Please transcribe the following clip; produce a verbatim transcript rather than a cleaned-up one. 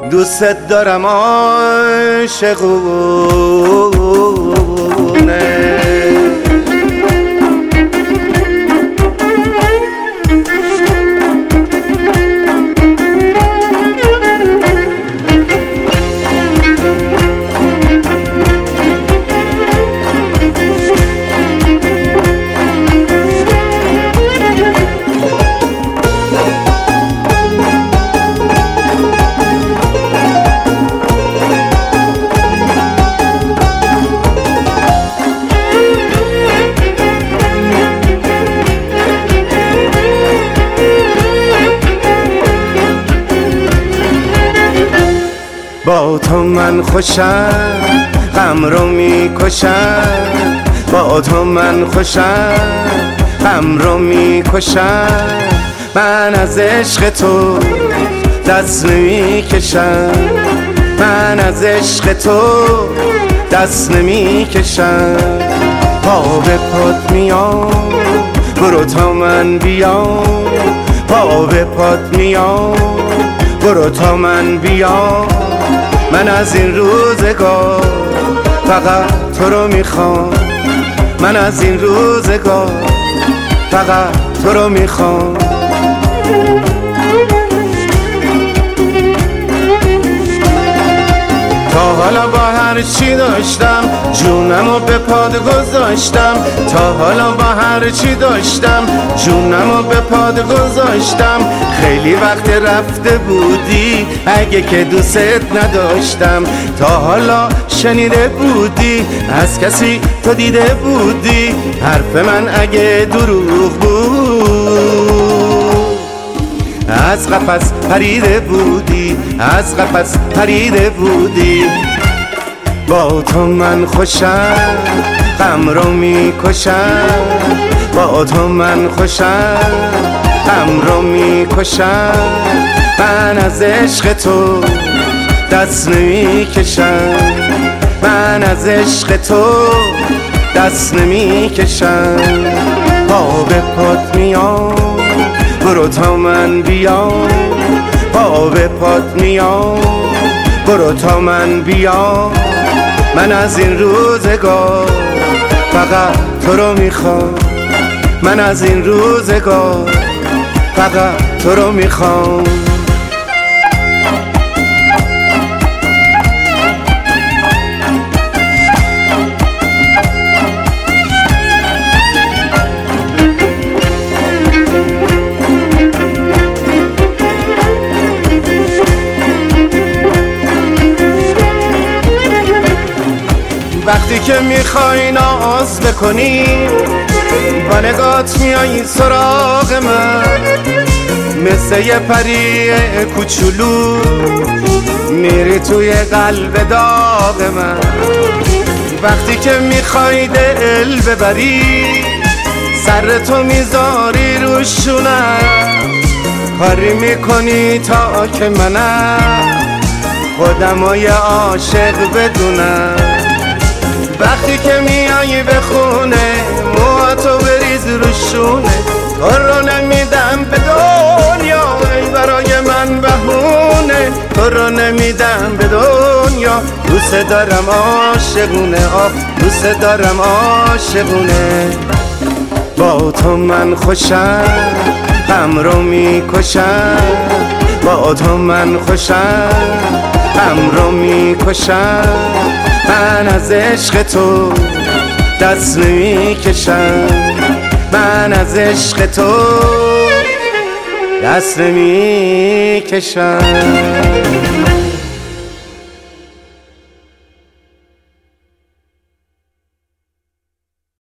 دوست دارم عاشقونه. با تو من خوشم، غم رو میکشم. با تو من خوشم، غم رو میکشم. من از عشق تو دست نمیکشم. من از عشق تو دست نمیکشم. پا به پات میام، برو تا من بیام. پا به پات میام، برو تا من بیام. من از این روزگار فقط تو رو میخوام. من از این روزگار فقط تو رو میخوام. تا حالا با هر چی داشتم جونمو به پاد گذاشتم. تا حالا با هر چی داشتم جونمو به پاد گذاشتم. خیلی وقت رفته بودی اگه که دوست نداشتم. تا حالا شنیده بودی از کسی تو دیده بودی حرف من اگه دروغ بود. از قفس پریده بودی، از قفس پریده بودی. با تو من خوشم، غم رو میکشم. با تو من خوشم، غم رو میکشم. من از عشق تو دست نمیکشم. من از عشق تو دست نمیکشم. پا به پات میام، برو تا من بیام. پا به پات میام، برو تا من بیام. من از این روزگار فقط تو رو میخوام. من از این روزگار فقط تو رو میخوام. وقتی که میخوای ناز بکنی با نگات میایی سراغ من. مثل یه پری کوچولو میری توی قلب داغ من. وقتی که میخوای دل ببری سر تو میذاری رو شونم. کاری میکنی تا که منم خودمو یه عاشق بدونم. وقتی که میایی به خونه موهاتو بریز رو شونه. تو رو نمیدم به دنیا ای برای من بهونه. تو رو نمیدم به دنیا. دوست دارم عاشقونه، آه دوست دارم عاشقونه. با تو من خوشم، غم رو میکشم. با تو من خوشم، غم رو میکشم. من از عشق تو دست نمیکشم. من از عشق تو دست نمیکشم.